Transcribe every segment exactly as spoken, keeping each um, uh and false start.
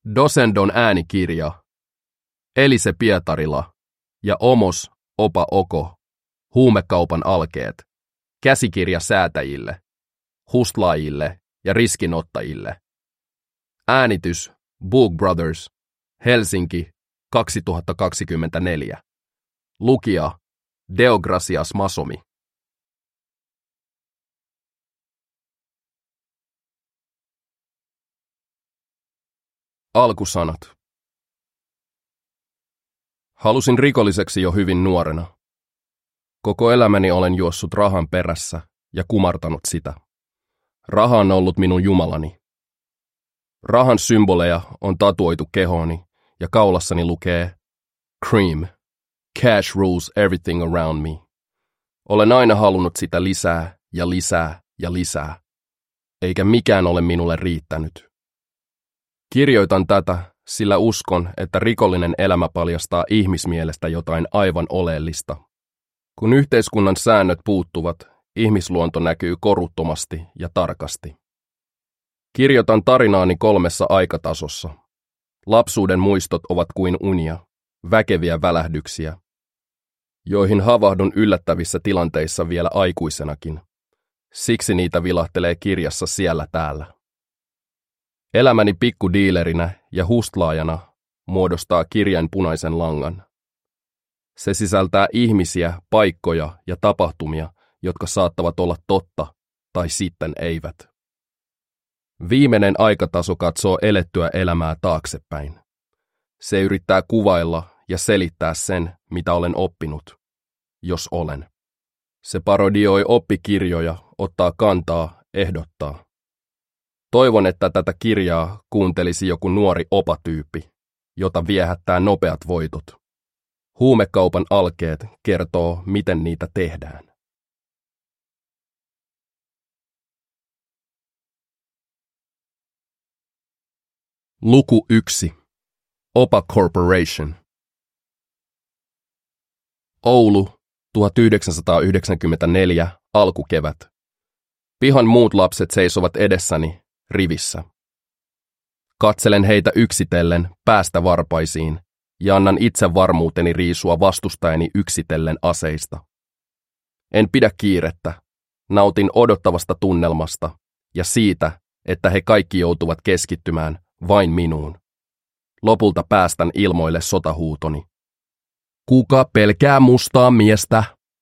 Dosendon äänikirja, Elise Pietarila ja Omos Opa Oko, huumekaupan alkeet, käsikirja säätäjille, hustlaajille ja riskinottajille. Äänitys Book Brothers, Helsinki kaksituhattakaksikymmentäneljä. Lukija Deogracias Masomi. Alkusanat. Halusin rikolliseksi jo hyvin nuorena. Koko elämäni olen juossut rahan perässä ja kumartanut sitä. Raha on ollut minun jumalani. Rahan symboleja on tatuoitu kehooni ja kaulassani lukee Cream. Cash rules everything around me. Olen aina halunnut sitä lisää ja lisää ja lisää, eikä mikään ole minulle riittänyt. Kirjoitan tätä, sillä uskon, että rikollinen elämä paljastaa ihmismielestä jotain aivan oleellista. Kun yhteiskunnan säännöt puuttuvat, ihmisluonto näkyy koruttomasti ja tarkasti. Kirjoitan tarinaani kolmessa aikatasossa. Lapsuuden muistot ovat kuin unia, väkeviä välähdyksiä, joihin havahdun yllättävissä tilanteissa vielä aikuisenakin. Siksi niitä vilahtelee kirjassa siellä täällä. Elämäni pikkudiilerinä ja hustlaajana muodostaa kirjan punaisen langan. Se sisältää ihmisiä, paikkoja ja tapahtumia, jotka saattavat olla totta tai sitten eivät. Viimeinen aikataso katsoo elettyä elämää taaksepäin. Se yrittää kuvailla ja selittää sen, mitä olen oppinut, jos olen. Se parodioi oppikirjoja, ottaa kantaa, ehdottaa. Toivon, että tätä kirjaa kuuntelisi joku nuori opatyyppi, jota viehättää nopeat voitot. Huumekaupan alkeet kertoo, miten niitä tehdään. Luku yksi. Opa Corporation. Oulu, tuhatyhdeksänsataayhdeksänkymmentäneljä, alkukevät. Pihan muut lapset seisovat edessäni, rivissä. Katselen heitä yksitellen, päästä varpaisiin, ja annan itse varmuuteni riisua vastustajani yksitellen aseista. En pidä kiirettä, nautin odottavasta tunnelmasta ja siitä, että he kaikki joutuvat keskittymään vain minuun. Lopulta päästän ilmoille sotahuutoni. Kuka pelkää mustaa miestä?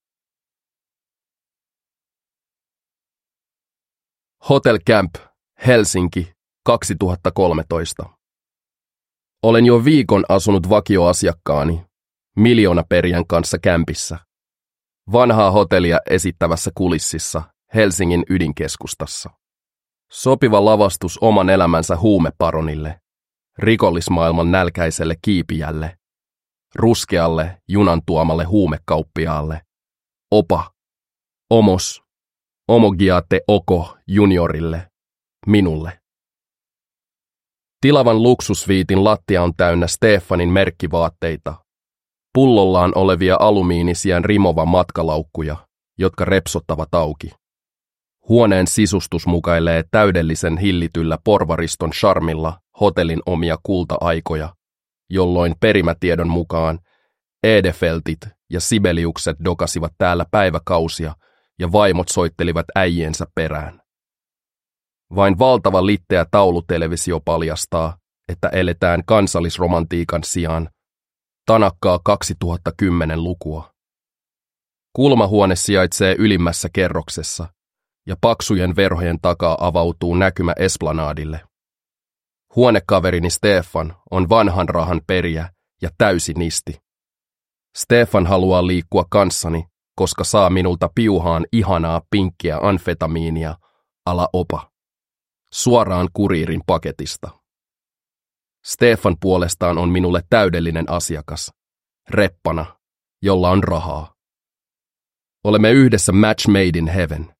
Hotel Camp, Helsinki, kaksituhattakolmetoista. Olen jo viikon asunut vakioasiakkaani, miljoonaperijän kanssa kämpissä. Vanhaa hotellia esittävässä kulississa, Helsingin ydinkeskustassa. Sopiva lavastus oman elämänsä huumeparonille, rikollismaailman nälkäiselle kiipijälle, ruskealle junan tuomalle huumekauppiaalle, Opa, Omos, Omogiate Oko juniorille, minulle. Tilavan luksusviitin lattia on täynnä Stefanin merkkivaatteita, pullollaan olevia alumiinisian rimova matkalaukkuja, jotka repsottavat auki. Huoneen sisustus mukailee täydellisen hillityllä porvariston charmilla hotellin omia kulta-aikoja, jolloin perimätiedon mukaan Edefeltit ja Sibeliukset dokasivat täällä päiväkausia ja vaimot soittelivat äijiensä perään. Vain valtava litteä taulutelevisio paljastaa, että eletään kansallisromantiikan sijaan tanakkaa kaksituhattakymmenen lukua. Kulmahuone sijaitsee ylimmässä kerroksessa, ja paksujen verhojen takaa avautuu näkymä esplanadille. Huonekaverini Stefan on vanhan rahan perijä ja täysi nisti. Stefan haluaa liikkua kanssani, koska saa minulta piuhaan ihanaa pinkkiä amfetamiinia, ala Opa, suoraan kuriirin paketista. Stefan puolestaan on minulle täydellinen asiakas, reppana, jolla on rahaa. Olemme yhdessä match made in heaven.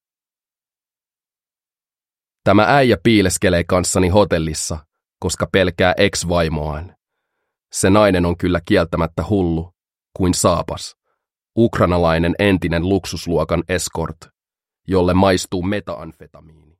Tämä äijä piileskelee kanssani hotellissa, koska pelkää ex-vaimoaan. Se nainen on kyllä kieltämättä hullu, kuin saapas, ukrainalainen entinen luksusluokan escort, jolle maistuu metaamfetamiini.